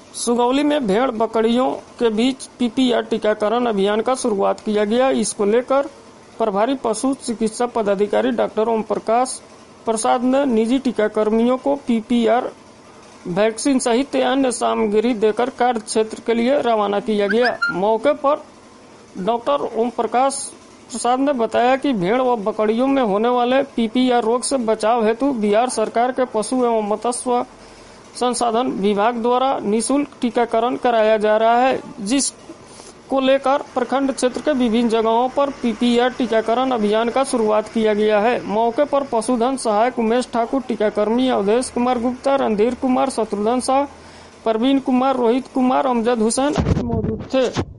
सुगौली में भेड़ बकरियों के बीच पीपीआर टीकाकरण अभियान का शुरुआत किया गया। इसको लेकर प्रभारी पशु चिकित्सा पदाधिकारी डॉक्टर ओम प्रकाश प्रसाद ने निजी टीकाकर्मियों को पीपीआर वैक्सीन सहित अन्य सामग्री देकर कार्य क्षेत्र के लिए रवाना किया गया। मौके पर डॉक्टर ओम प्रकाश प्रसाद ने बताया कि भेड़ व बकरियों में होने वाले पीपीआर रोग से बचाव हेतु बिहार सरकार के पशु एवं मत्स्य संसाधन विभाग द्वारा निःशुल्क टीकाकरण कराया जा रहा है, जिसको लेकर प्रखंड क्षेत्र के विभिन्न जगहों पर पीपीआर टीकाकरण अभियान का शुरुआत किया गया है। मौके पर पशुधन सहायक उमेश ठाकुर, टीकाकर्मी अवधेश कुमार गुप्ता, रणधीर कुमार, शत्रुघ्न शाह, परवीन कुमार, रोहित कुमार, अमजद हुसैन मौजूद थे।